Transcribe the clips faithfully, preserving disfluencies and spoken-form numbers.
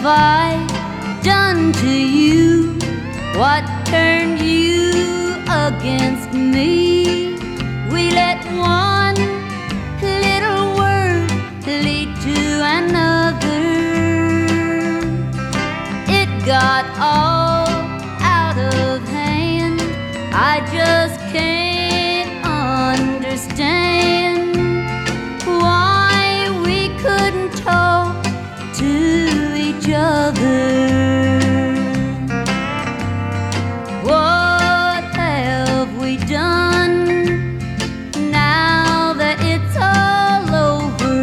I done to you? What turned you against me? We let one little word lead to another. It got all out of hand. I just can't understand why we couldn't talk to each other. What have we done now that it's all over?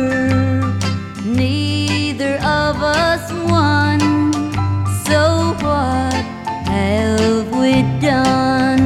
Neither of us won, so what have we done?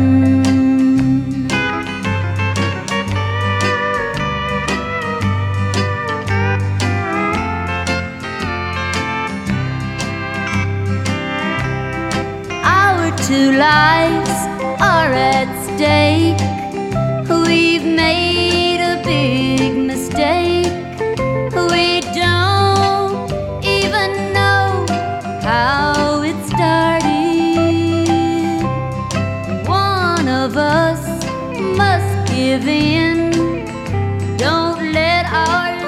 Two lives are at stake. We've made a big mistake. We don't even know how it started. One of us must give in. Don't let our